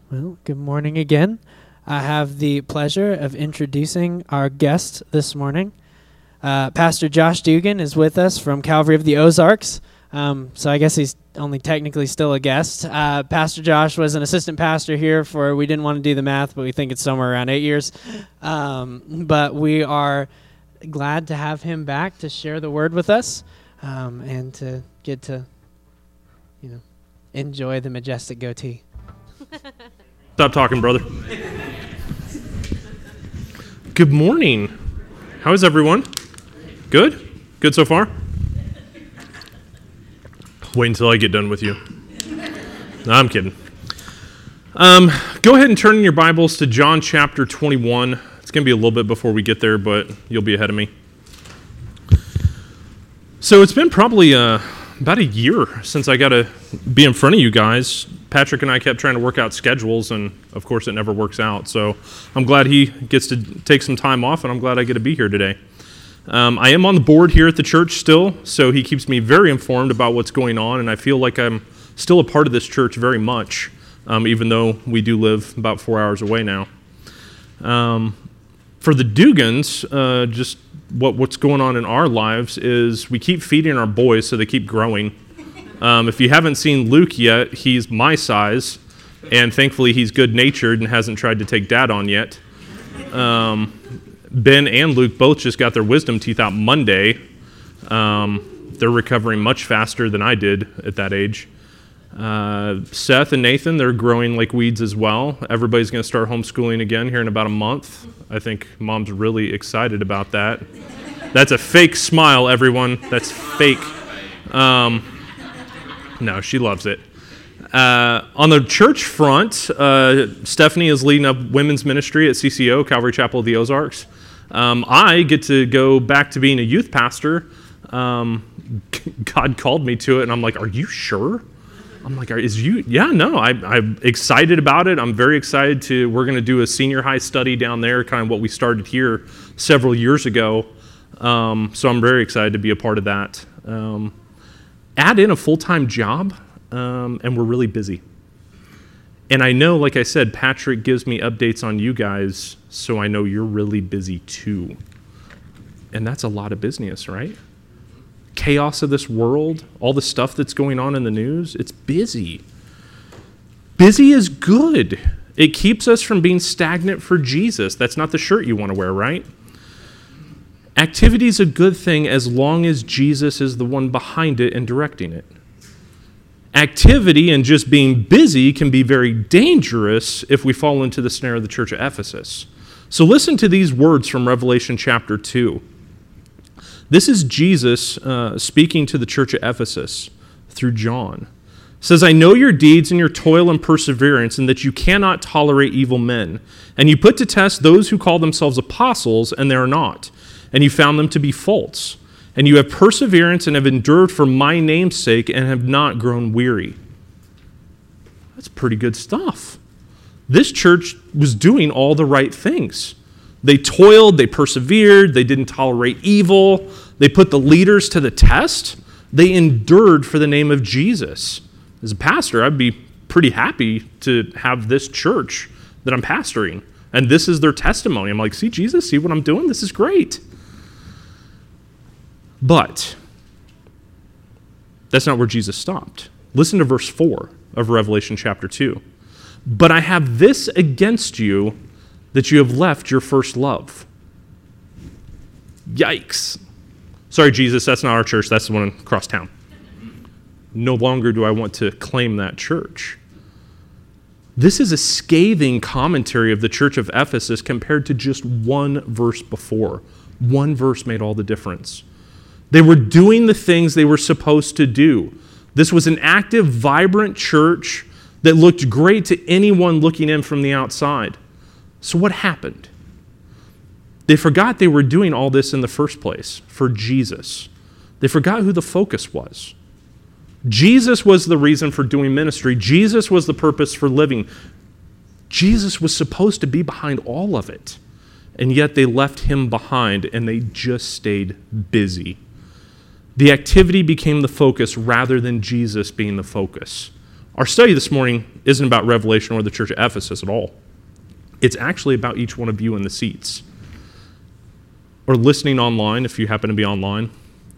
Well, good morning again. I have the pleasure of introducing our guest this morning. Pastor Josh Dugan is with us from Calvary of the Ozarks. So I guess he's only technically still a guest. Pastor Josh was an assistant pastor here for, we didn't want to do the math, but we think it's somewhere around 8 years. But we are glad to have him back to share the word with us and to get to, enjoy the majestic goatee. Stop talking, brother. Good morning. How is everyone? Good? Good so far? Wait until I get done with you. No, I'm kidding. Go ahead and turn in your Bibles to John chapter 21. It's going to be a little bit before we get there, but you'll be ahead of me. So it's been probably about a year since I got to be in front of you guys. Patrick and I kept trying to work out schedules, and of course it never works out. So I'm glad he gets to take some time off, and I'm glad I get to be here today. I am on the board here at the church still, so he keeps me very informed about what's going on, and I feel like I'm still a part of this church very much, even though we do live about 4 hours away now. For the Dugans, just what's going on in our lives is we keep feeding our boys so they keep growing. If you haven't seen Luke yet, he's my size, and thankfully he's good-natured and hasn't tried to take Dad on yet. Ben and Luke both just got their wisdom teeth out Monday. They're recovering much faster than I did at that age. Seth and Nathan, they're growing like weeds as well. Everybody's going to start homeschooling again here in about a month. I think Mom's really excited about that. That's a fake smile, everyone. That's fake. No, she loves it. On the church front, Stephanie is leading up women's ministry at CCO, Calvary Chapel of the Ozarks. I get to go back to being a youth pastor. God called me to it, and I'm like, are you sure? I'm like, I'm excited about it. I'm very excited we're going to do a senior high study down there, kind of what we started here several years ago. So I'm very excited to be a part of that. Add in a full-time job, and we're really busy. And I know, like I said, Patrick gives me updates on you guys, so I know you're really busy too. And that's a lot of business, right? Chaos of this world, all the stuff that's going on in the news, it's busy. Busy is good. It keeps us from being stagnant for Jesus. That's not the shirt you want to wear, right? Activity is a good thing as long as Jesus is the one behind it and directing it. Activity and just being busy can be very dangerous if we fall into the snare of the church of Ephesus. So listen to these words from Revelation chapter 2. This is Jesus speaking to the church of Ephesus through John. It says, I know your deeds and your toil and perseverance, and that you cannot tolerate evil men. And you put to test those who call themselves apostles, and they are not. And you found them to be false. And you have perseverance and have endured for my name's sake and have not grown weary. That's pretty good stuff. This church was doing all the right things. They toiled, they persevered, they didn't tolerate evil, they put the leaders to the test, they endured for the name of Jesus. As a pastor, I'd be pretty happy to have this church that I'm pastoring. And this is their testimony. I'm like, see Jesus, see what I'm doing? This is great. But that's not where Jesus stopped. Listen to verse 4 of Revelation chapter 2. But I have this against you, that you have left your first love. Yikes. Sorry, Jesus, that's not our church. That's the one across town. No longer do I want to claim that church. This is a scathing commentary of the church of Ephesus compared to just one verse before. One verse made all the difference. They were doing the things they were supposed to do. This was an active, vibrant church that looked great to anyone looking in from the outside. So what happened? They forgot they were doing all this in the first place for Jesus. They forgot who the focus was. Jesus was the reason for doing ministry. Jesus was the purpose for living. Jesus was supposed to be behind all of it. And yet they left him behind and they just stayed busy. The activity became the focus rather than Jesus being the focus. Our study this morning isn't about Revelation or the church at Ephesus at all. It's actually about each one of you in the seats, or listening online if you happen to be online.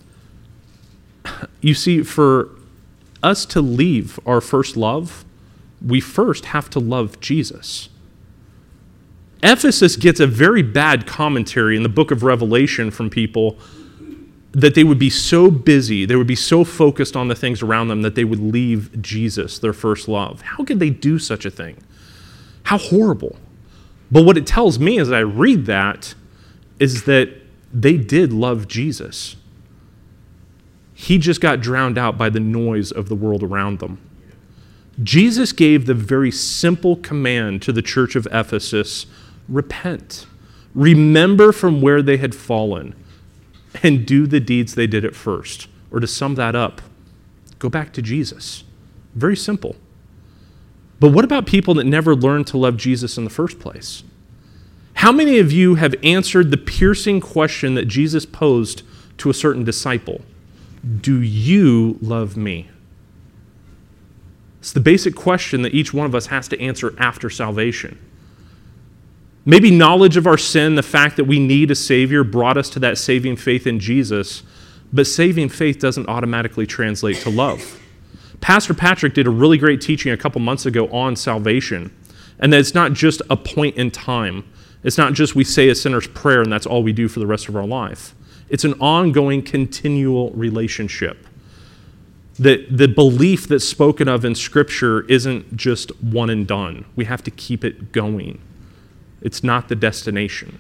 You see, for us to leave our first love, we first have to love Jesus. Ephesus gets a very bad commentary in the book of Revelation from people that they would be so busy, they would be so focused on the things around them that they would leave Jesus, their first love. How could they do such a thing? How horrible. But what it tells me as I read that is that they did love Jesus. He just got drowned out by the noise of the world around them. Jesus gave the very simple command to the church of Ephesus: repent. Remember from where they had fallen and do the deeds they did at first. Or to sum that up, go back to Jesus. Very simple. But what about people that never learned to love Jesus in the first place? How many of you have answered the piercing question that Jesus posed to a certain disciple? Do you love me? It's the basic question that each one of us has to answer after salvation. Maybe knowledge of our sin, the fact that we need a Savior, brought us to that saving faith in Jesus, but saving faith doesn't automatically translate to love. Pastor Patrick did a really great teaching a couple months ago on salvation, and that it's not just a point in time. It's not just we say a sinner's prayer and that's all we do for the rest of our life. It's an ongoing, continual relationship. The belief that's spoken of in Scripture isn't just one and done. We have to keep it going. It's not the destination.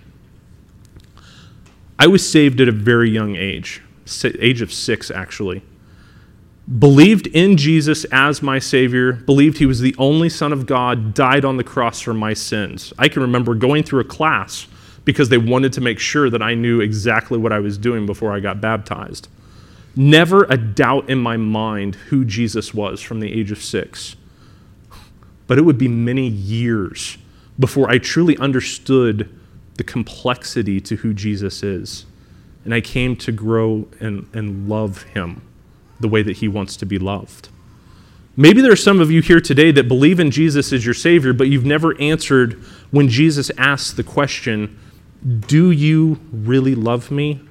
I was saved at a very young age of 6 actually. Believed in Jesus as my Savior, believed he was the only Son of God, died on the cross for my sins. I can remember going through a class because they wanted to make sure that I knew exactly what I was doing before I got baptized. Never a doubt in my mind who Jesus was from the age of 6. But it would be many years before I truly understood the complexity to who Jesus is. And I came to grow and love him the way that he wants to be loved. Maybe there are some of you here today that believe in Jesus as your Savior, but you've never answered when Jesus asks the question, do you really love me?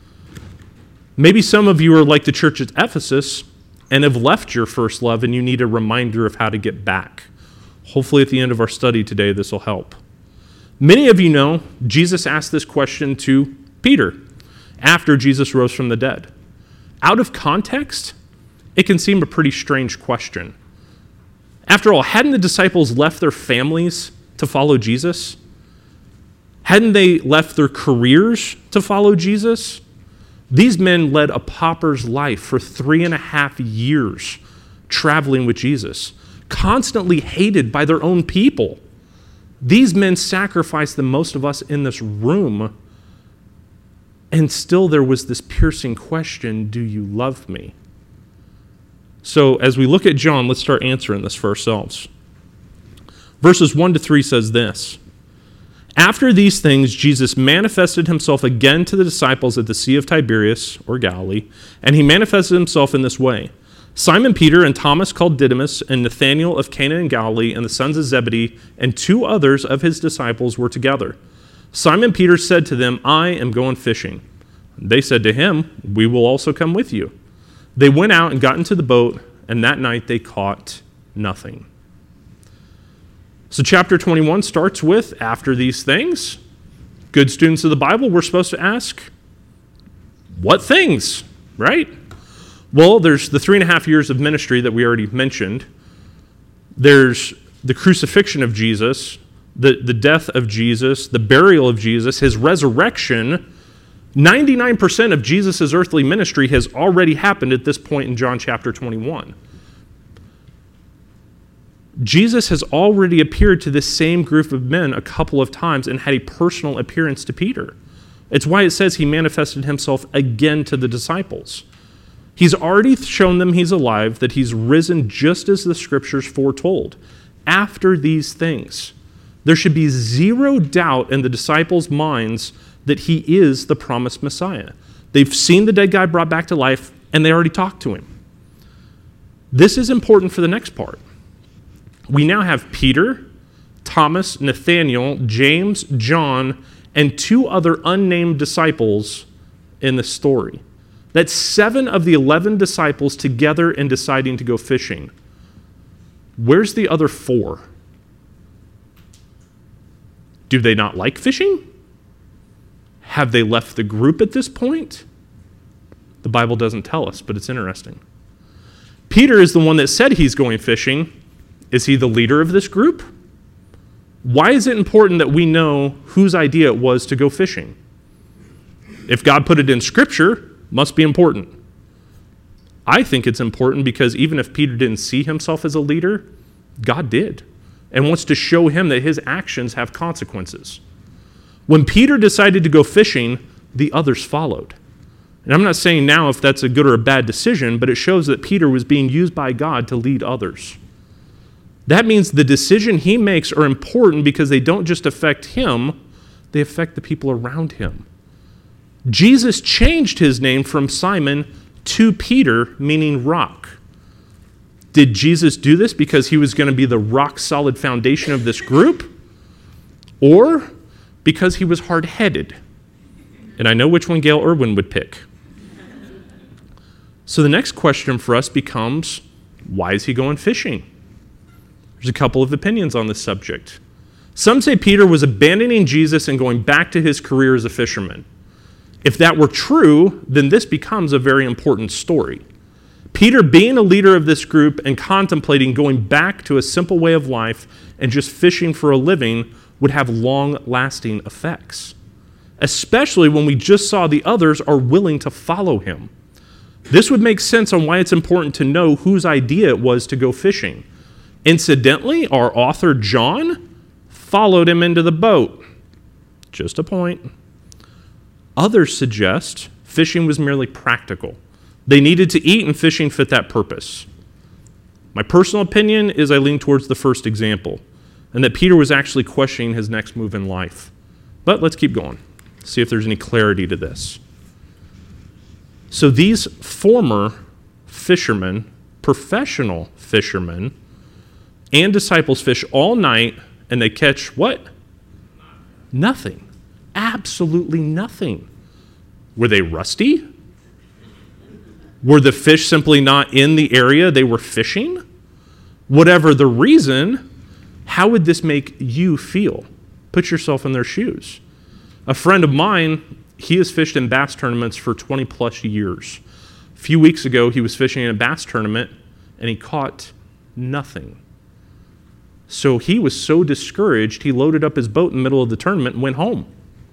Maybe some of you are like the church at Ephesus and have left your first love and you need a reminder of how to get back. Hopefully at the end of our study today, this will help. Many of you know Jesus asked this question to Peter after Jesus rose from the dead. Out of context, it can seem a pretty strange question. After all, hadn't the disciples left their families to follow Jesus? Hadn't they left their careers to follow Jesus? These men led a pauper's life for 3.5 years, traveling with Jesus, constantly hated by their own people. These men sacrificed the most of us in this room, and still there was this piercing question, do you love me? So as we look at John, let's start answering this for ourselves. Verses 1-3 says this: After these things, Jesus manifested himself again to the disciples at the Sea of Tiberias, or Galilee, and he manifested himself in this way. Simon Peter and Thomas called Didymus and Nathanael of Cana in Galilee and the sons of Zebedee and 2 others of his disciples were together. Simon Peter said to them, I am going fishing. They said to him, we will also come with you. They went out and got into the boat, and that night they caught nothing. So chapter 21 starts with, after these things. Good students of the Bible, we're supposed to ask, what things, right? Well, there's the 3.5 years of ministry that we already mentioned. There's the crucifixion of Jesus, the death of Jesus, the burial of Jesus, his resurrection. 99% of Jesus' earthly ministry has already happened at this point in John chapter 21. Jesus has already appeared to this same group of men a couple of times and had a personal appearance to Peter. It's why it says he manifested himself again to the disciples. He's already shown them he's alive, that he's risen just as the scriptures foretold. After these things, there should be zero doubt in the disciples' minds that he is the promised Messiah. They've seen the dead guy brought back to life, and they already talked to him. This is important for the next part. we now have Peter, Thomas, Nathanael, James, John, and 2 other unnamed disciples in the story. That's 7 of the 11 disciples together and deciding to go fishing. Where's the other 4? Do they not like fishing? Have they left the group at this point? The Bible doesn't tell us, but it's interesting. Peter is the one that said he's going fishing. Is he the leader of this group? Why is it important that we know whose idea it was to go fishing? If God put it in Scripture, must be important. I think it's important because even if Peter didn't see himself as a leader, God did, and wants to show him that his actions have consequences. When Peter decided to go fishing, the others followed. And I'm not saying now if that's a good or a bad decision, but it shows that Peter was being used by God to lead others. That means the decision he makes are important because they don't just affect him, they affect the people around him. Jesus changed his name from Simon to Peter, meaning rock. Did Jesus do this because he was going to be the rock-solid foundation of this group? Or because he was hard-headed? And I know which one Gail Irwin would pick. So the next question for us becomes, why is he going fishing? There's a couple of opinions on this subject. Some say Peter was abandoning Jesus and going back to his career as a fisherman. If that were true, then this becomes a very important story. Peter being a leader of this group and contemplating going back to a simple way of life and just fishing for a living would have long-lasting effects, especially when we just saw the others are willing to follow him. This would make sense on why it's important to know whose idea it was to go fishing. Incidentally, our author John followed him into the boat. Just a point. Others suggest fishing was merely practical. They needed to eat and fishing fit that purpose. My personal opinion is I lean towards the first example, and that Peter was actually questioning his next move in life. But let's keep going, see if there's any clarity to this. So these former fishermen, professional fishermen, and disciples fish all night, and they catch what? Nothing. Absolutely nothing. Were they rusty? Were the fish simply not in the area they were fishing? Whatever the reason, how would this make you feel? Put yourself in their shoes. A friend of mine, he has fished in bass tournaments for 20 plus years. A few weeks ago, he was fishing in a bass tournament and he caught nothing. So he was so discouraged, he loaded up his boat in the middle of the tournament and went home.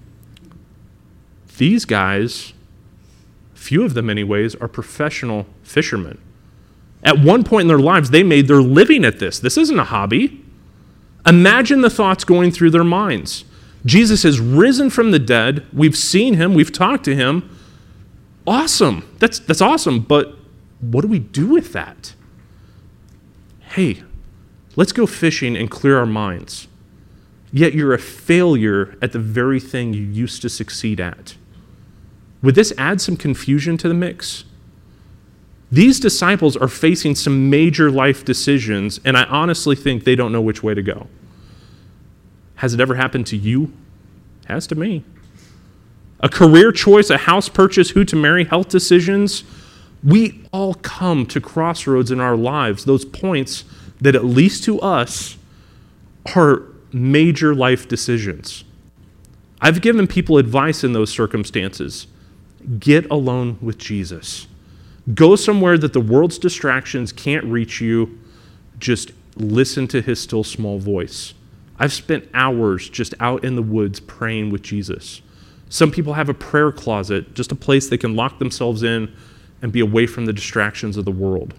These guys, few of them anyways, are professional fishermen. At one point in their lives, they made their living at this. This isn't a hobby. Imagine the thoughts going through their minds. Jesus has risen from the dead. We've seen him. We've talked to him. Awesome. That's awesome. But what do we do with that? Hey, let's go fishing and clear our minds. Yet you're a failure at the very thing you used to succeed at. Would this add some confusion to the mix? These disciples are facing some major life decisions, and I honestly think they don't know which way to go. Has it ever happened to you? It has to me. A career choice, a house purchase, who to marry, health decisions. We all come to crossroads in our lives, those points that at least to us are major life decisions. I've given people advice in those circumstances. Get alone with Jesus. Go somewhere that the world's distractions can't reach you. Just listen to his still small voice. I've spent hours just out in the woods praying with Jesus. Some people have a prayer closet, just a place they can lock themselves in and be away from the distractions of the world.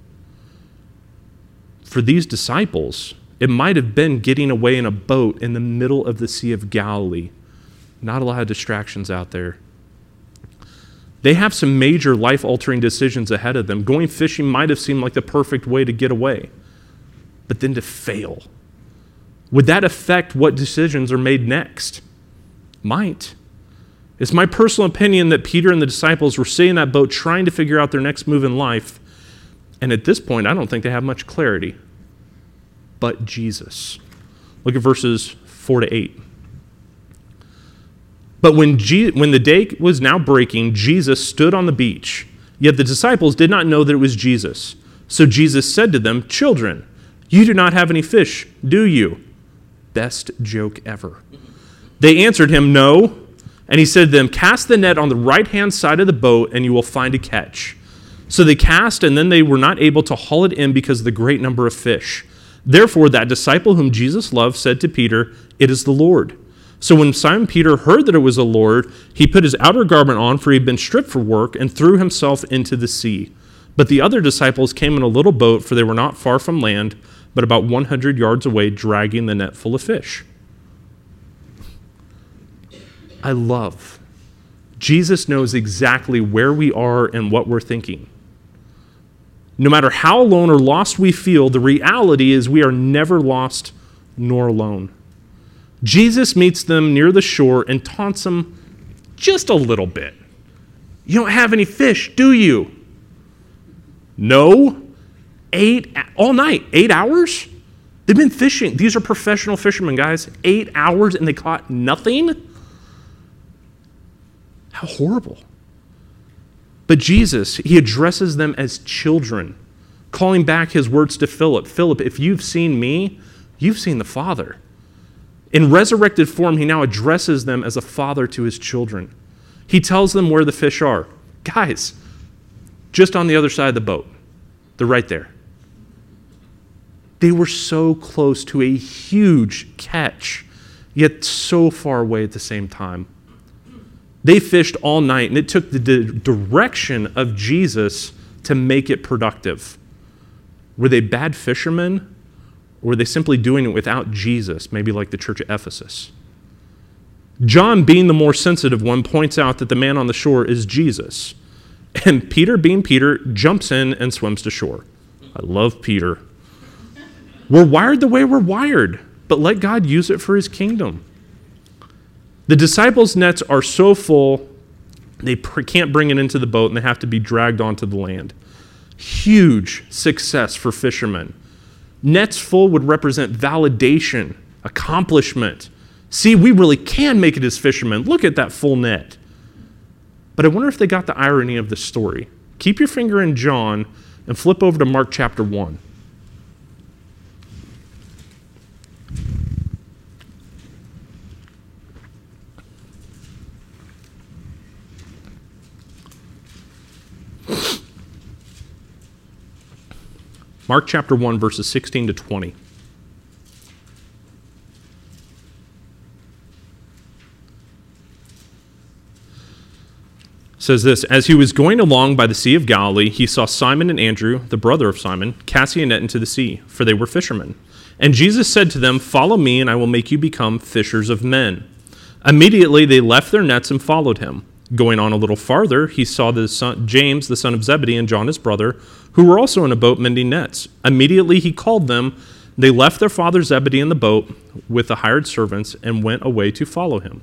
For these disciples, it might have been getting away in a boat in the middle of the Sea of Galilee. Not a lot of distractions out there. They have some major life-altering decisions ahead of them. Going fishing might have seemed like the perfect way to get away, but then to fail. Would that affect what decisions are made next? Might. It's my personal opinion that Peter and the disciples were sitting in that boat trying to figure out their next move in life, and at this point, I don't think they have much clarity. but Jesus. Look at verses 4 to 8. But when the day was now breaking, Jesus stood on the beach. Yet the disciples did not know that it was Jesus. So Jesus said to them, "Children, you do not have any fish, do you?" Best joke ever. They answered him, "No." And he said to them, "Cast the net on the right-hand side of the boat, and you will find a catch." So they cast, and then they were not able to haul it in because of the great number of fish. Therefore that disciple whom Jesus loved said to Peter, "It is the Lord." So when Simon Peter heard that it was the Lord, he put his outer garment on, for he had been stripped for work, and threw himself into the sea. But the other disciples came in a little boat, for they were not far from land, but about 100 yards away, dragging the net full of fish. I love. Jesus knows exactly where we are and what we're thinking. No matter how alone or lost we feel, the reality is we are never lost nor alone. Jesus meets them near the shore and taunts them just a little bit. "You don't have any fish, do you?" "No." All night, 8 hours? They've been fishing. These are professional fishermen, guys. 8 hours and they caught nothing? How horrible. But Jesus, he addresses them as children, calling back his words to Philip. "Philip, if you've seen me, you've seen the Father." In resurrected form, he now addresses them as a father to his children. He tells them where the fish are. "Guys, just on the other side of the boat. They're right there." They were so close to a huge catch, yet so far away at the same time. They fished all night, and it took the direction of Jesus to make it productive. Were they bad fishermen, or were they simply doing it without Jesus, maybe like the church at Ephesus? John, being the more sensitive one, points out that the man on the shore is Jesus. And Peter, being Peter, jumps in and swims to shore. I love Peter. We're wired the way we're wired, but let God use it for his kingdom. The disciples' nets are so full, they can't bring it into the boat, and they have to be dragged onto the land. Huge success for fishermen. Nets full would represent validation, accomplishment. See, we really can make it as fishermen. Look at that full net. But I wonder if they got the irony of the story. Keep your finger in John and flip over to Mark chapter 1. Mark chapter 1, verses 16 to 20. Says this, "As he was going along by the Sea of Galilee, he saw Simon and Andrew, the brother of Simon, casting a net into the sea, for they were fishermen. And Jesus said to them, 'Follow me, and I will make you become fishers of men.' Immediately they left their nets and followed him. Going on a little farther, he saw James, the son of Zebedee, and John his brother, who were also in a boat mending nets. Immediately he called them. They left their father Zebedee in the boat with the hired servants and went away to follow him."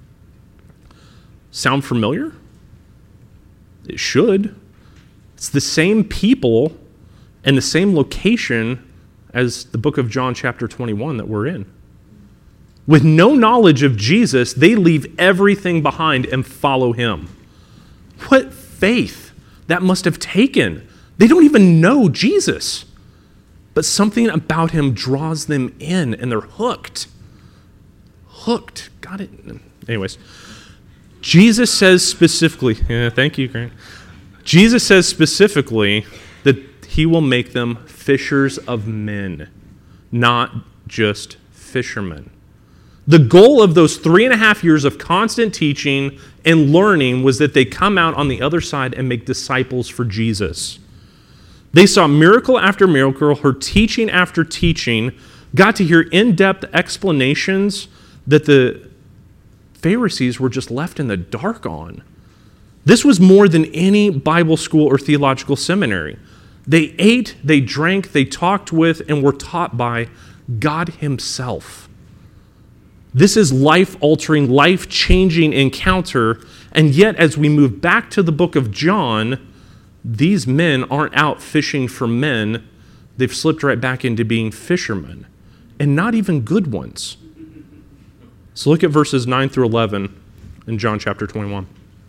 Sound familiar? It should. It's the same people and the same location as the book of John chapter 21 that we're in. With no knowledge of Jesus, they leave everything behind and follow him. What faith that must have taken. They don't even know Jesus, but something about him draws them in, and they're hooked. Hooked. Got it. Anyways, Jesus says specifically, thank you, Grant. Jesus says specifically that he will make them fishers of men, not just fishermen. The goal of those 3.5 years of constant teaching and learning was that they come out on the other side and make disciples for Jesus. They saw miracle after miracle, heard teaching after teaching, got to hear in-depth explanations that the Pharisees were just left in the dark on. This was more than any Bible school or theological seminary. They ate, they drank, they talked with, and were taught by God himself. This is life-altering, life-changing encounter, and yet as we move back to the book of John, these men aren't out fishing for men. they've slipped right back into being fishermen, and not even good ones. So look at verses 9 through 11 in John chapter 21.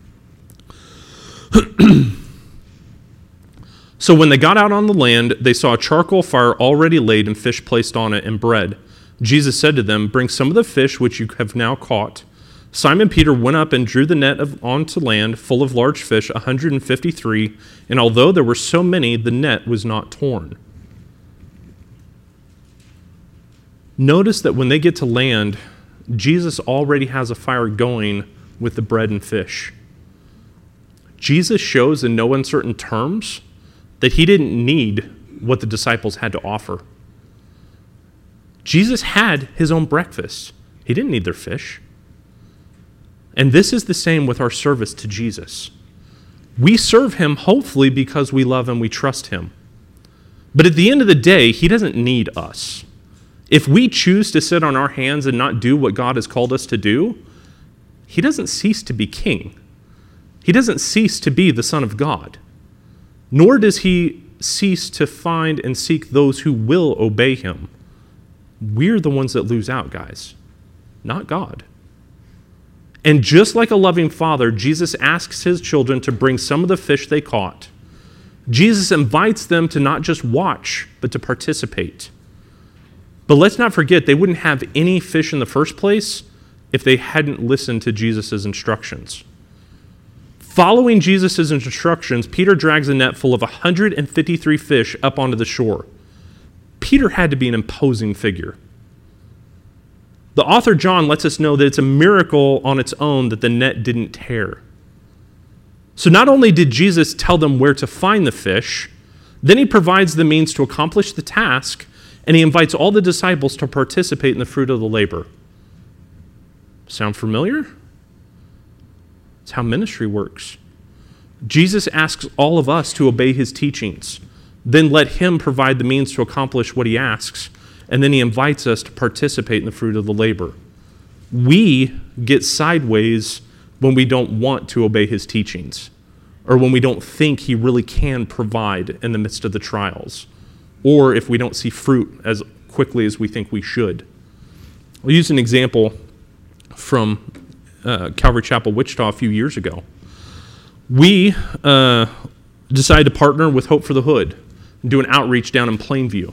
So when they got out on the land, they saw a charcoal fire already laid and fish placed on it and bread. Jesus said to them, "Bring some of the fish which you have now caught." Simon Peter went up and drew the net onto land full of large fish, 153, and although there were so many, the net was not torn. Notice that when they get to land, Jesus already has a fire going with the bread and fish. Jesus shows in no uncertain terms that he didn't need what the disciples had to offer. Jesus had his own breakfast. He didn't need their fish. And this is the same with our service to Jesus. We serve him hopefully because we love and we trust him. But at the end of the day, he doesn't need us. If we choose to sit on our hands and not do what God has called us to do, he doesn't cease to be king. He doesn't cease to be the Son of God. Nor does he cease to find and seek those who will obey him. We're the ones that lose out, guys, not God. And just like a loving father, Jesus asks his children to bring some of the fish they caught. Jesus invites them to not just watch, but to participate. But let's not forget, they wouldn't have any fish in the first place if they hadn't listened to Jesus' instructions. Following Jesus' instructions, Peter drags a net full of 153 fish up onto the shore. Peter had to be an imposing figure. The author John lets us know that it's a miracle on its own that the net didn't tear. So not only did Jesus tell them where to find the fish, then he provides the means to accomplish the task, and he invites all the disciples to participate in the fruit of the labor. Sound familiar? It's how ministry works. Jesus asks all of us to obey his teachings, then let him provide the means to accomplish what he asks, and then he invites us to participate in the fruit of the labor. We get sideways when we don't want to obey his teachings, or when we don't think he really can provide in the midst of the trials, or if we don't see fruit as quickly as we think we should. I'll use an example from Calvary Chapel, Wichita a few years ago. We decided to partner with Hope for the Hood and do an outreach down in Plainview.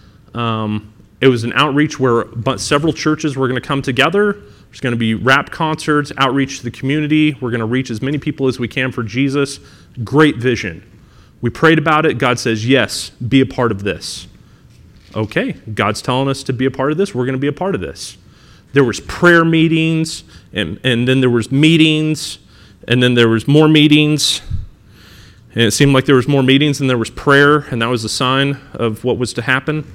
It was an outreach where several churches were going to come together. There's going to be rap concerts, outreach to the community. We're going to reach as many people as we can for Jesus. Great vision. We prayed about it. God says, yes, be a part of this. Okay, God's telling us to be a part of this. We're going to be a part of this. There was prayer meetings, and then there was meetings, and then there was more meetings. And it seemed like there was more meetings than there was prayer, and that was a sign of what was to happen.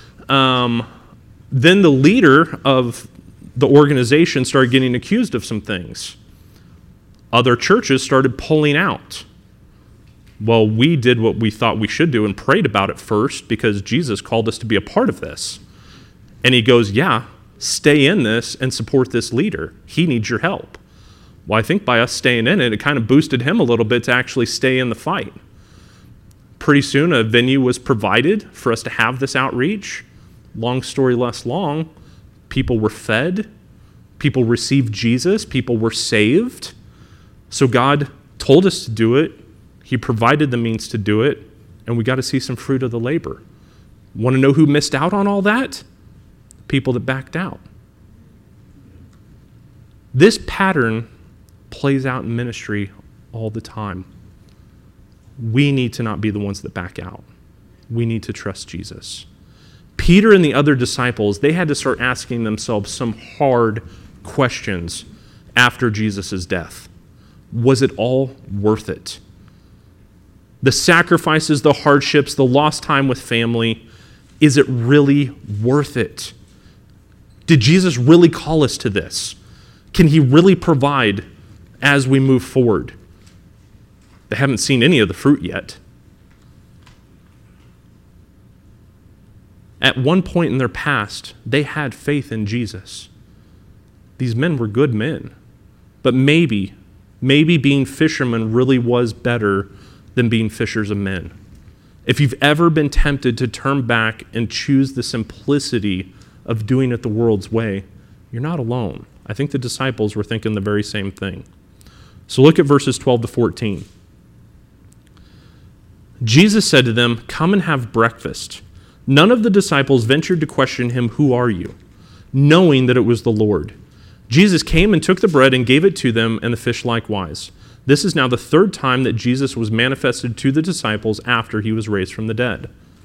Then the leader of the organization started getting accused of some things. Other churches started pulling out. Well, we did what we thought we should do and prayed about it first because Jesus called us to be a part of this. And he goes, yeah, stay in this and support this leader. He needs your help. Well, I think by us staying in it, it kind of boosted him a little bit to actually stay in the fight. Pretty soon, a venue was provided for us to have this outreach. Long story less long, people were fed, people received Jesus, people were saved. So God told us to do it. He provided the means to do it, and we got to see some fruit of the labor. Want to know who missed out on all that? People that backed out. This pattern plays out in ministry all the time. We need to not be the ones that back out. We need to trust Jesus. Peter and the other disciples, they had to start asking themselves some hard questions after Jesus' death. Was it all worth it? The sacrifices, the hardships, the lost time with family, is it really worth it? Did Jesus really call us to this? Can he really provide as we move forward? They haven't seen any of the fruit yet. At one point in their past, they had faith in Jesus. These men were good men. But maybe being fishermen really was better than being fishers of men. If you've ever been tempted to turn back and choose the simplicity of doing it the world's way, you're not alone. I think the disciples were thinking the very same thing. So look at verses 12 to 14. Jesus said to them, "Come and have breakfast." None of the disciples ventured to question him, "Who are you?" knowing that it was the Lord. Jesus came and took the bread and gave it to them, and the fish likewise. This is now the third time that Jesus was manifested to the disciples after he was raised from the dead.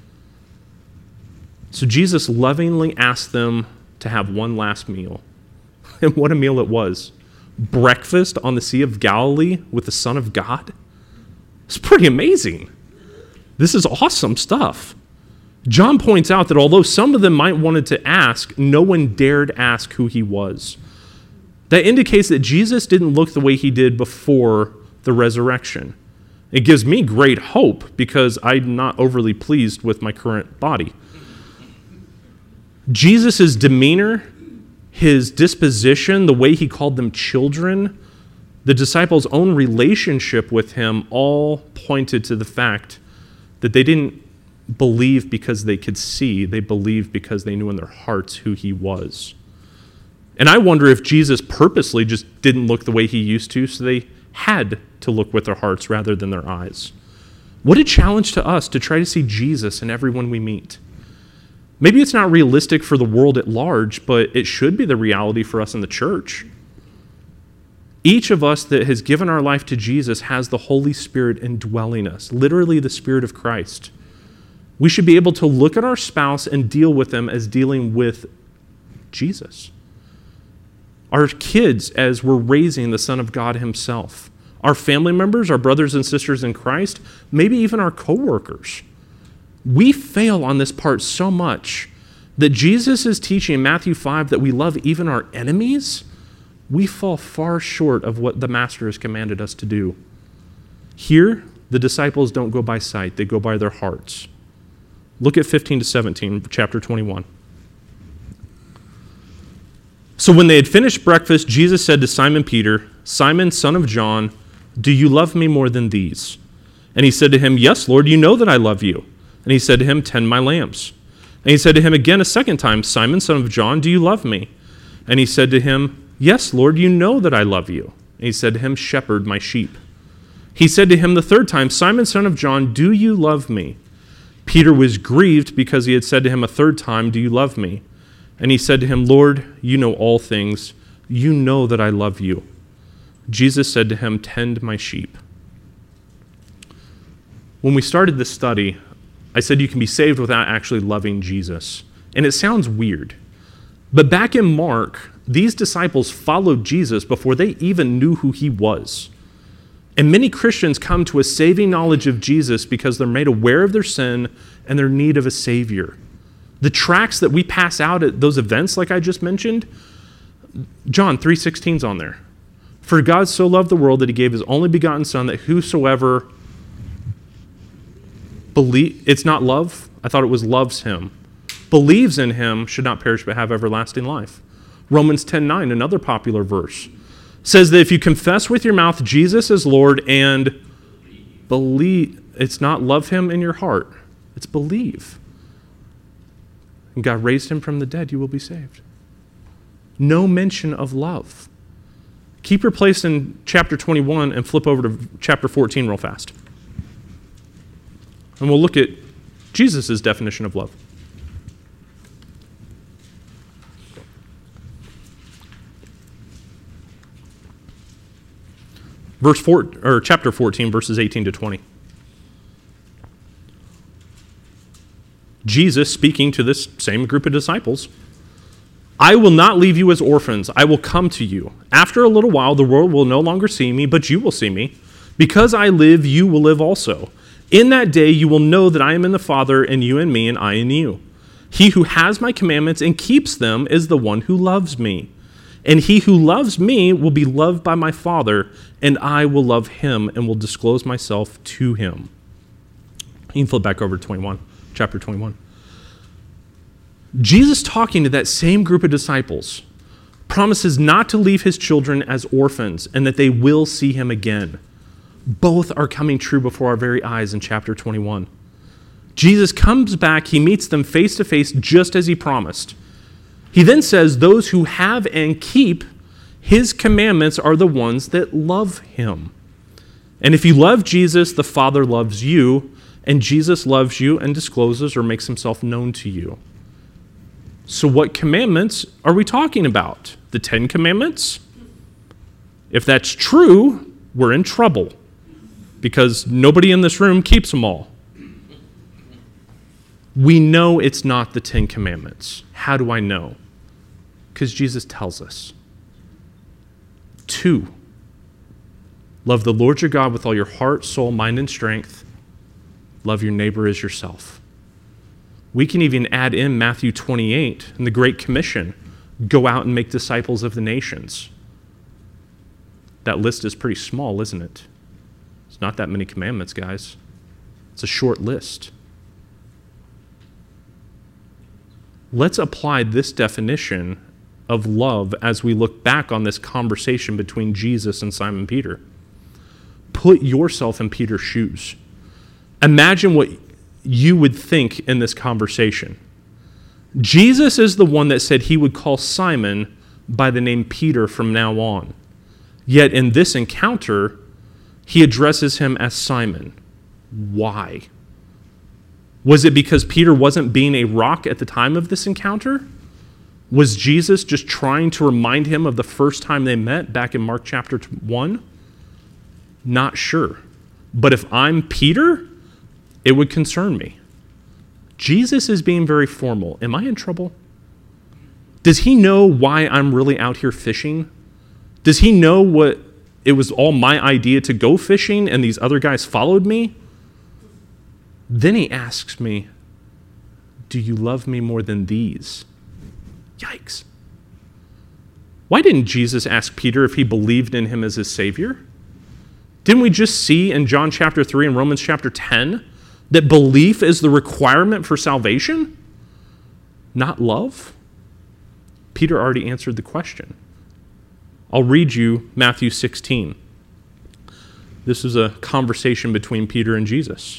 So Jesus lovingly asked them to have one last meal. And what a meal it was. Breakfast on the Sea of Galilee with the Son of God. It's pretty amazing. This is awesome stuff. John points out that although some of them might wanted to ask, no one dared ask who he was. That indicates that Jesus didn't look the way he did before the resurrection. It gives me great hope because I'm not overly pleased with my current body. Jesus' demeanor, his disposition, the way he called them children, the disciples' own relationship with him all pointed to the fact that they didn't believe because they could see, they believed because they knew in their hearts who he was. And I wonder if Jesus purposely just didn't look the way he used to, so they had to look with their hearts rather than their eyes. What a challenge to us to try to see Jesus in everyone we meet. Maybe it's not realistic for the world at large, but it should be the reality for us in the church. Each of us that has given our life to Jesus has the Holy Spirit indwelling us, literally the Spirit of Christ. We should be able to look at our spouse and deal with them as dealing with Jesus. Our kids as we're raising the Son of God himself. Our family members, our brothers and sisters in Christ, maybe even our coworkers. We fail on this part so much that Jesus is teaching in Matthew 5 that we love even our enemies. We fall far short of what the Master has commanded us to do. Here, the disciples don't go by sight, they go by their hearts. Look at 15 to 17, chapter 21. So when they had finished breakfast, Jesus said to Simon Peter, "Simon, son of John, do you love me more than these?" And he said to him, "Yes, Lord, you know that I love you." And he said to him, "Tend my lambs." And he said to him again a second time, "Simon, son of John, do you love me?" And he said to him, "Yes, Lord, you know that I love you." And he said to him, "Shepherd my sheep." He said to him the third time, "Simon, son of John, do you love me?" Peter was grieved because he had said to him a third time, "Do you love me?" And he said to him, "Lord, you know all things. You know that I love you." Jesus said to him, "Tend my sheep." When we started this study, I said you can be saved without actually loving Jesus. And it sounds weird. But back in Mark, these disciples followed Jesus before they even knew who he was. And many Christians come to a saving knowledge of Jesus because they're made aware of their sin and their need of a Savior. The tracts that we pass out at those events, like I just mentioned, John 3:16's on there. For God so loved the world that he gave his only begotten Son, that whosoever it's not love, I thought it was loves him, believes in him should not perish but have everlasting life. Romans 10:9, another popular verse, says that if you confess with your mouth Jesus is Lord and believe, it's not love him in your heart, it's believe. And God raised him from the dead, you will be saved. No mention of love. Keep your place in chapter 21 and flip over to chapter 14 real fast. And we'll look at Jesus' definition of love. Chapter 14, verses 18 to 20. Jesus speaking to this same group of disciples, "I will not leave you as orphans. I will come to you. After a little while, the world will no longer see me, but you will see me. Because I live, you will live also. In that day, you will know that I am in the Father, and you in me, and I in you. He who has my commandments and keeps them is the one who loves me. And he who loves me will be loved by my Father, and I will love him and will disclose myself to him." You can flip back over to 21, chapter 21. Jesus, talking to that same group of disciples, promises not to leave his children as orphans and that they will see him again. Both are coming true before our very eyes in chapter 21. Jesus comes back, he meets them face to face just as he promised. He then says, those who have and keep his commandments are the ones that love him. And if you love Jesus, the Father loves you, and Jesus loves you and discloses or makes himself known to you. So what commandments are we talking about? The 10 Commandments? If that's true, we're in trouble, because nobody in this room keeps them all. We know it's not the 10 Commandments. How do I know? Because Jesus tells us. 2, love the Lord your God with all your heart, soul, mind, and strength. Love your neighbor as yourself. We can even add in Matthew 28 and the Great Commission. Go out and make disciples of the nations. That list is pretty small, isn't it? It's not that many commandments, guys. It's a short list. Let's apply this definition of love as we look back on this conversation between Jesus and Simon Peter. Put yourself in Peter's shoes. Imagine what you would think in this conversation. Jesus is the one that said he would call Simon by the name Peter from now on. Yet in this encounter, he addresses him as Simon. Why? Was it because Peter wasn't being a rock at the time of this encounter? Was Jesus just trying to remind him of the first time they met back in Mark chapter 1? Not sure. But if I'm Peter, it would concern me. Jesus is being very formal. Am I in trouble? Does he know why I'm really out here fishing? Does he know what it was all my idea to go fishing and these other guys followed me? Then he asks me, do you love me more than these? Yikes. Why didn't Jesus ask Peter if he believed in him as his Savior? Didn't we just see in John chapter 3 and Romans chapter 10 that belief is the requirement for salvation? Not love? Peter already answered the question. I'll read you Matthew 16. This is a conversation between Peter and Jesus.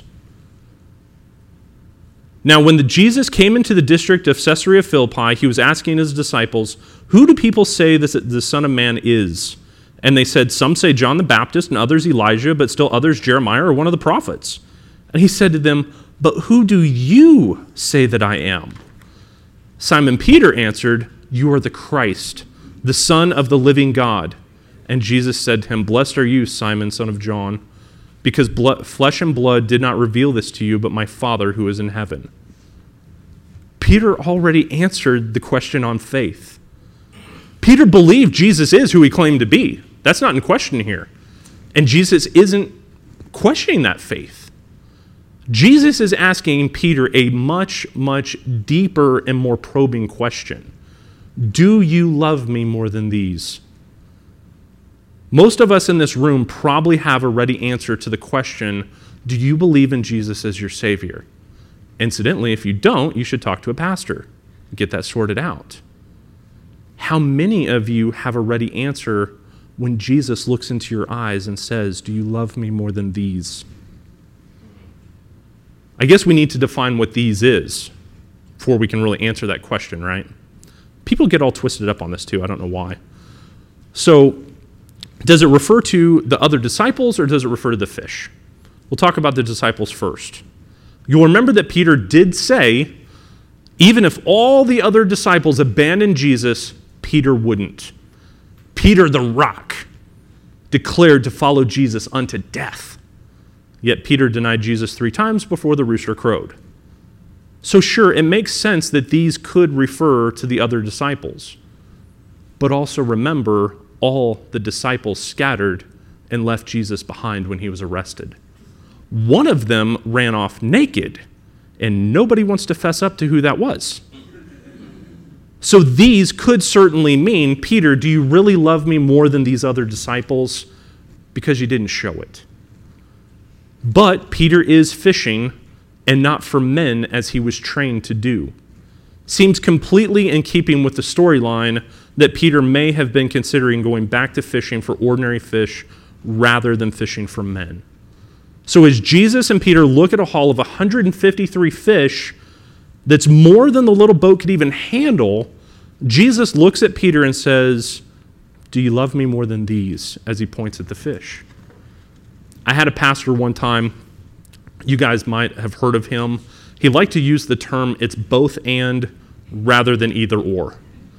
Now, when Jesus came into the district of Caesarea Philippi, he was asking his disciples, who do people say the Son of Man is? And they said, some say John the Baptist, and others Elijah, but still others Jeremiah or one of the prophets. And he said to them, but who do you say that I am? Simon Peter answered, you are the Christ, the Son of the living God. And Jesus said to him, blessed are you, Simon, son of John, because flesh and blood did not reveal this to you, but my Father who is in heaven. Peter already answered the question on faith. Peter believed Jesus is who he claimed to be. That's not in question here. And Jesus isn't questioning that faith. Jesus is asking Peter a much, much deeper and more probing question. Do you love me more than these? Most of us in this room probably have a ready answer to the question, do you believe in Jesus as your Savior? Incidentally, if you don't, you should talk to a pastor. Get that sorted out. How many of you have a ready answer when Jesus looks into your eyes and says, do you love me more than these? I guess we need to define what these is before we can really answer that question, right? People get all twisted up on this too. I don't know why. So, does it refer to the other disciples or does it refer to the fish? We'll talk about the disciples first. You'll remember that Peter did say, even if all the other disciples abandoned Jesus, Peter wouldn't. Peter the rock declared to follow Jesus unto death. Yet Peter denied Jesus 3 times before the rooster crowed. So sure, it makes sense that these could refer to the other disciples. But also remember, all the disciples scattered and left Jesus behind when he was arrested. One of them ran off naked, and nobody wants to fess up to who that was. So these could certainly mean, Peter, do you really love me more than these other disciples? Because you didn't show it. But Peter is fishing, and not for men as he was trained to do. Seems completely in keeping with the storyline that Peter may have been considering going back to fishing for ordinary fish rather than fishing for men. So as Jesus and Peter look at a haul of 153 fish that's more than the little boat could even handle, Jesus looks at Peter and says, "Do you love me more than these?" as he points at the fish. I had a pastor one time, you guys might have heard of him. He liked to use the term, it's both and rather than either or.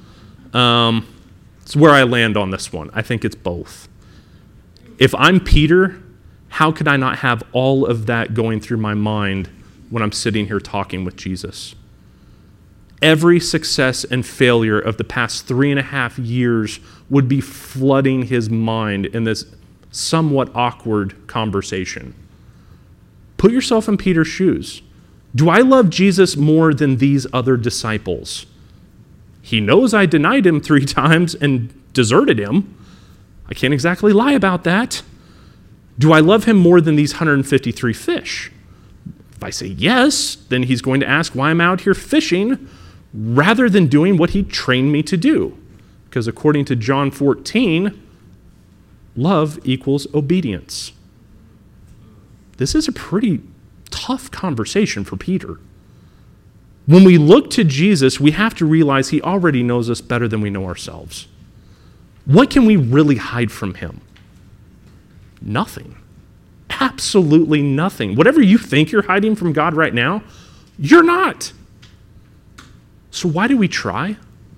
It's where I land on this one. I think it's both. If I'm Peter, how could I not have all of that going through my mind when I'm sitting here talking with Jesus? Every success and failure of the past 3.5 years would be flooding his mind in this somewhat awkward conversation. Put yourself in Peter's shoes. Do I love Jesus more than these other disciples? He knows I denied him 3 times and deserted him. I can't exactly lie about that. Do I love him more than these 153 fish? If I say yes, then he's going to ask why I'm out here fishing rather than doing what he trained me to do. Because according to John 14, love equals obedience. This is a pretty tough conversation for Peter. When we look to Jesus, we have to realize he already knows us better than we know ourselves. What can we really hide from him? Nothing. Absolutely nothing. Whatever you think you're hiding from God right now, you're not. So why do we try?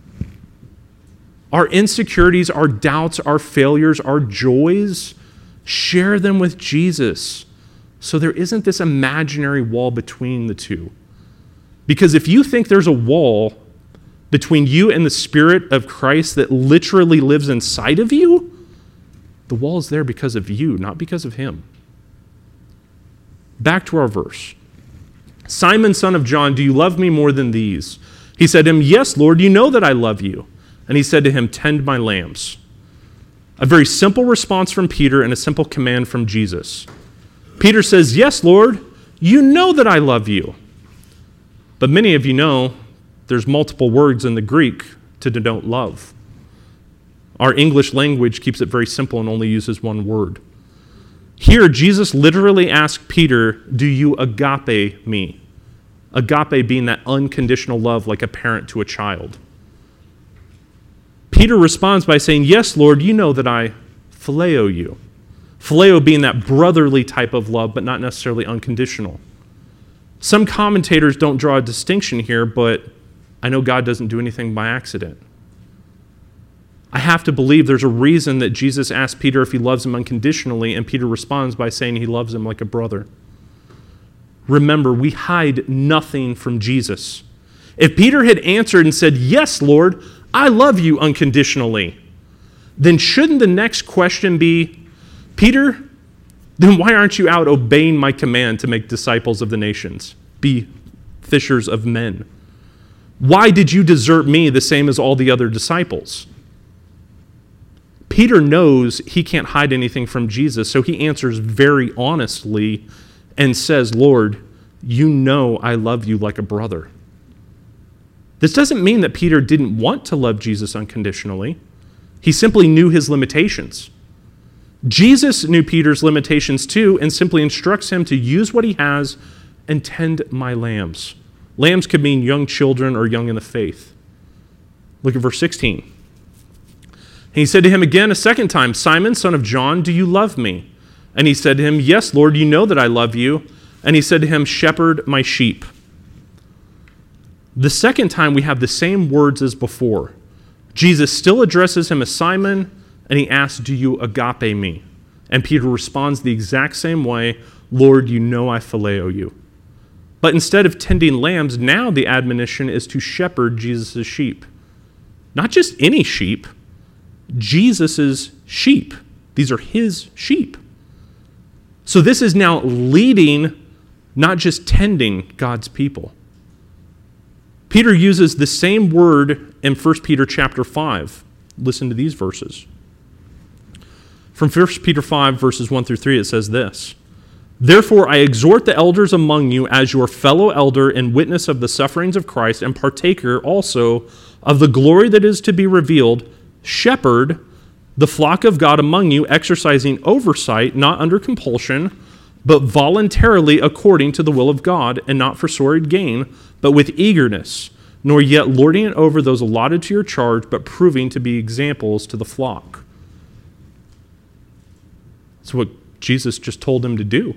Our insecurities, our doubts, our failures, our joys, share them with Jesus. So there isn't this imaginary wall between the two. Because if you think there's a wall between you and the Spirit of Christ that literally lives inside of you, the wall is there because of you, not because of him. Back to our verse. Simon, son of John, do you love me more than these? He said to him, "Yes, Lord, you know that I love you." And he said to him, "Tend my lambs." A very simple response from Peter and a simple command from Jesus. Peter says, "Yes, Lord, you know that I love you." But many of you know there's multiple words in the Greek to denote love. Our English language keeps it very simple and only uses one word. Here, Jesus literally asked Peter, "Do you agape me?" Agape being that unconditional love like a parent to a child. Peter responds by saying, "Yes, Lord, you know that I phileo you." Phileo being that brotherly type of love, but not necessarily unconditional. Some commentators don't draw a distinction here, but I know God doesn't do anything by accident. I have to believe there's a reason that Jesus asked Peter if he loves him unconditionally, and Peter responds by saying he loves him like a brother. Remember, we hide nothing from Jesus. If Peter had answered and said, "Yes, Lord, I love you unconditionally," then shouldn't the next question be, "Peter, then why aren't you out obeying my command to make disciples of the nations, be fishers of men? Why did you desert me the same as all the other disciples?" Peter knows he can't hide anything from Jesus, so he answers very honestly and says, "Lord, you know I love you like a brother." This doesn't mean that Peter didn't want to love Jesus unconditionally. He simply knew his limitations. Jesus knew Peter's limitations too and simply instructs him to use what he has and tend my lambs. Lambs could mean young children or young in the faith. Look at verse 16. And he said to him again a second time, "Simon, son of John, do you love me?" And he said to him, "Yes, Lord, you know that I love you." And he said to him, "Shepherd my sheep." The second time we have the same words as before. Jesus still addresses him as Simon, and he asks, "Do you agape me?" And Peter responds the exact same way, "Lord, you know I phileo you." But instead of tending lambs, now the admonition is to shepherd Jesus' sheep. Not just any sheep, Jesus' sheep. These are his sheep. So this is now leading, not just tending God's people. Peter uses the same word in 1 Peter chapter 5. Listen to these verses. From 1 Peter 5, verses 1 through 3, it says this: "Therefore I exhort the elders among you as your fellow elder and witness of the sufferings of Christ and partaker also of the glory that is to be revealed, shepherd the flock of God among you, exercising oversight, not under compulsion, but voluntarily according to the will of God, and not for sordid gain, but with eagerness, nor yet lording it over those allotted to your charge, but proving to be examples to the flock. That's what Jesus just told him to do.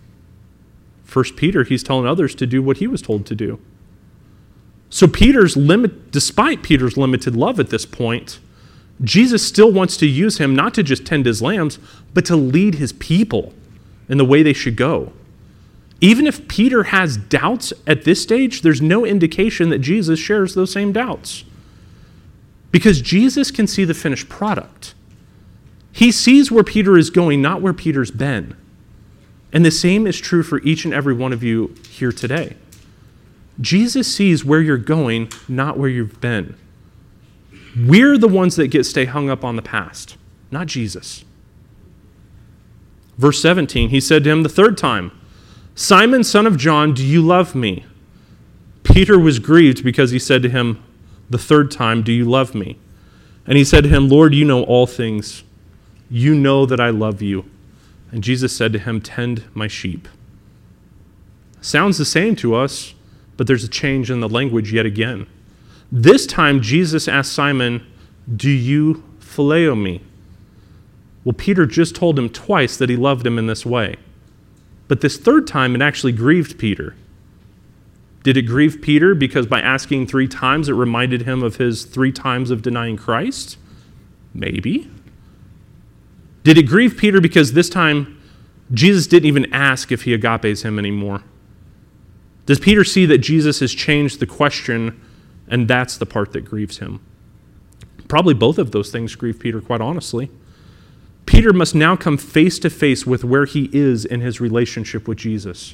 1 Peter, he's telling others to do what he was told to do. So despite Peter's limited love at this point, Jesus still wants to use him not to just tend his lambs, but to lead his people in the way they should go. Even if Peter has doubts at this stage, there's no indication that Jesus shares those same doubts. Because Jesus can see the finished product. He sees where Peter is going, not where Peter's been. And the same is true for each and every one of you here today. Jesus sees where you're going, not where you've been. We're the ones that stay hung up on the past, not Jesus. Verse 17, he said to him the third time, Simon, son of John, do you love me? Peter was grieved because he said to him the third time, do you love me? And he said to him, Lord, you know all things. You know that I love you. And Jesus said to him, tend my sheep. Sounds the same to us, but there's a change in the language yet again. This time, Jesus asked Simon, do you phileo me? Well, Peter just told him twice that he loved him in this way. But this third time, it actually grieved Peter. Did it grieve Peter because by asking 3 times, it reminded him of his 3 times of denying Christ? Maybe. Did it grieve Peter because this time, Jesus didn't even ask if he agapes him anymore? Does Peter see that Jesus has changed the question, and that's the part that grieves him? Probably both of those things grieve Peter, quite honestly. Peter must now come face to face with where he is in his relationship with Jesus.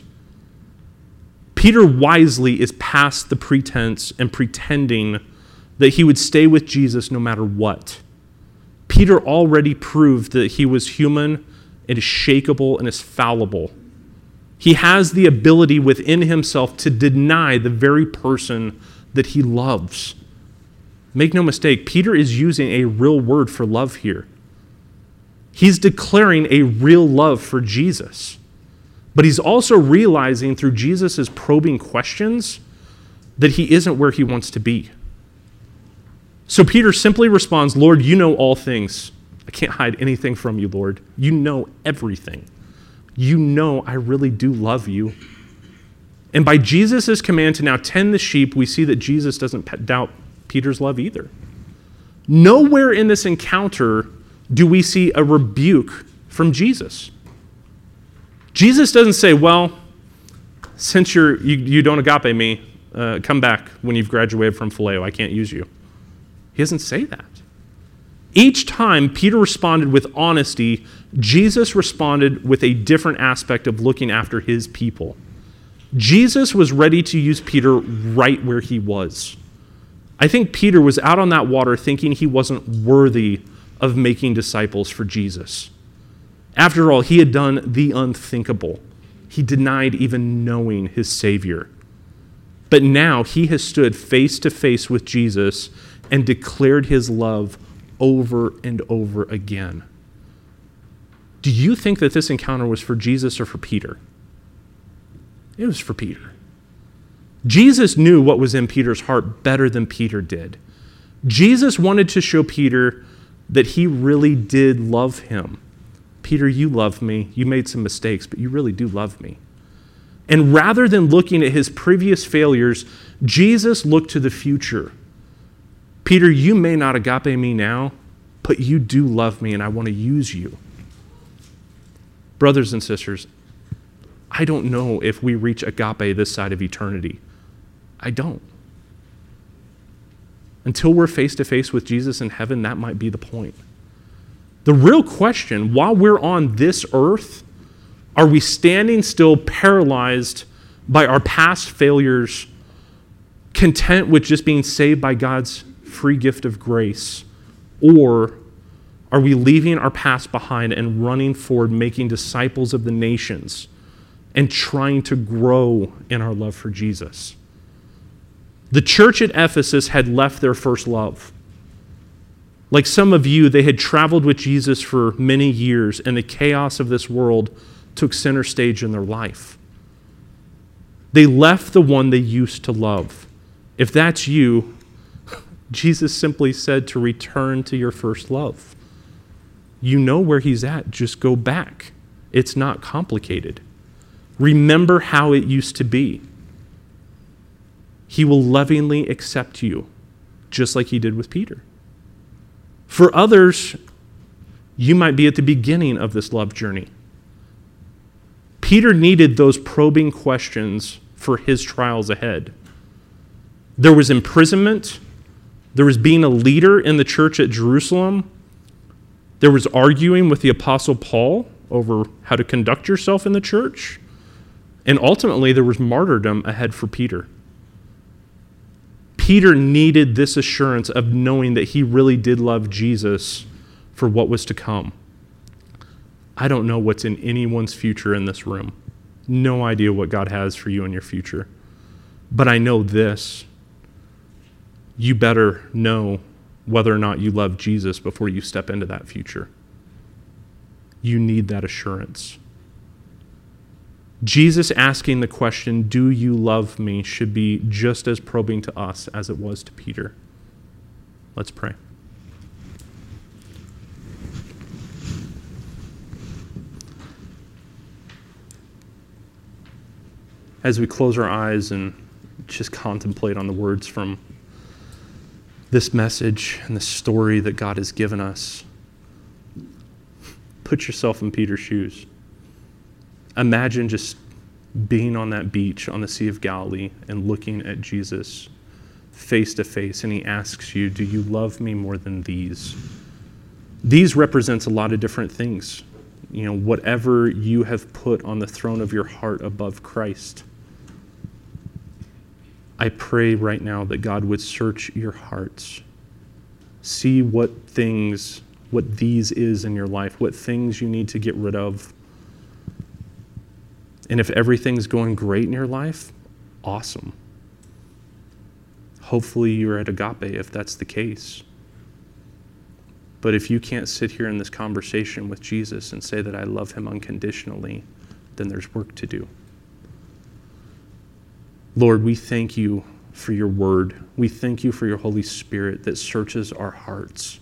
Peter wisely is past the pretense and pretending that he would stay with Jesus no matter what. Peter already proved that he was human and is shakeable and is fallible. He has the ability within himself to deny the very person that he loves. Make no mistake, Peter is using a real word for love here. He's declaring a real love for Jesus. But he's also realizing through Jesus' probing questions that he isn't where he wants to be. So Peter simply responds, Lord, you know all things. I can't hide anything from you, Lord. You know everything. You know I really do love you. And by Jesus' command to now tend the sheep, we see that Jesus doesn't doubt Peter's love either. Nowhere in this encounter do we see a rebuke from Jesus. Jesus doesn't say, well, since you don't agape me, come back when you've graduated from phileo. I can't use you. He doesn't say that. Each time Peter responded with honesty, Jesus responded with a different aspect of looking after his people. Jesus was ready to use Peter right where he was. I think Peter was out on that water thinking he wasn't worthy of making disciples for Jesus. After all, he had done the unthinkable. He denied even knowing his Savior. But now he has stood face to face with Jesus and declared his love over and over again. Do you think that this encounter was for Jesus or for Peter? It was for Peter. Jesus knew what was in Peter's heart better than Peter did. Jesus wanted to show Peter that he really did love him. Peter, you love me. You made some mistakes, but you really do love me. And rather than looking at his previous failures, Jesus looked to the future. Peter, you may not agape me now, but you do love me, and I want to use you. Brothers and sisters, I don't know if we reach agape this side of eternity. I don't. Until we're face to face with Jesus in heaven, that might be the point. The real question, while we're on this earth, are we standing still paralyzed by our past failures, content with just being saved by God's free gift of grace? Or are we leaving our past behind and running forward, making disciples of the nations and trying to grow in our love for Jesus? The church at Ephesus had left their first love. Like some of you, they had traveled with Jesus for many years, and the chaos of this world took center stage in their life. They left the one they used to love. If that's you, Jesus simply said to return to your first love. You know where he's at. Just go back. It's not complicated. Remember how it used to be. He will lovingly accept you, just like he did with Peter. For others, you might be at the beginning of this love journey. Peter needed those probing questions for his trials ahead. There was imprisonment. There was being a leader in the church at Jerusalem. There was arguing with the Apostle Paul over how to conduct yourself in the church. And ultimately, there was martyrdom ahead for Peter. Peter needed this assurance of knowing that he really did love Jesus for what was to come. I don't know what's in anyone's future in this room. No idea what God has for you in your future. But I know this. You better know whether or not you love Jesus before you step into that future. You need that assurance. Jesus asking the question, do you love me, should be just as probing to us as it was to Peter. Let's pray. As we close our eyes and just contemplate on the words from this message and the story that God has given us, put yourself in Peter's shoes. Imagine just being on that beach on the Sea of Galilee and looking at Jesus face to face, and he asks you, do you love me more than these? These represents a lot of different things. You know, whatever you have put on the throne of your heart above Christ. I pray right now that God would search your hearts. See what these is in your life, what things you need to get rid of. And if everything's going great in your life, awesome. Hopefully you're at agape if that's the case. But if you can't sit here in this conversation with Jesus and say that I love him unconditionally, then there's work to do. Lord, we thank you for your word. We thank you for your Holy Spirit that searches our hearts.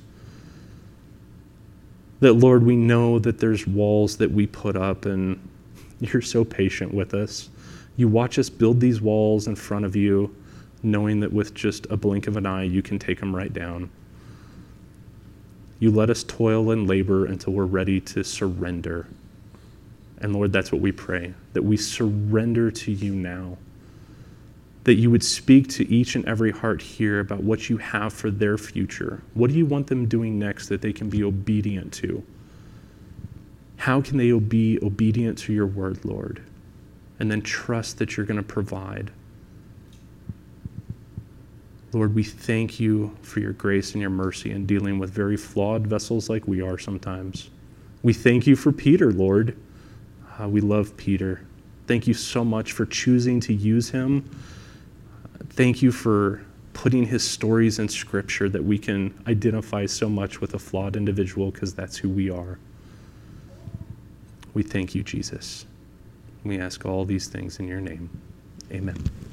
That, Lord, we know that there's walls that we put up, and you're so patient with us. You watch us build these walls in front of you, knowing that with just a blink of an eye, you can take them right down. You let us toil and labor until we're ready to surrender. And Lord, that's what we pray, that we surrender to you now. That you would speak to each and every heart here about what you have for their future. What do you want them doing next that they can be obedient to? How can they be obedient to your word, Lord? And then trust that you're going to provide. Lord, we thank you for your grace and your mercy in dealing with very flawed vessels like we are sometimes. We thank you for Peter, Lord. We love Peter. Thank you so much for choosing to use him. Thank you for putting his stories in Scripture that we can identify so much with a flawed individual, because that's who we are. We thank you, Jesus. We ask all these things in your name. Amen.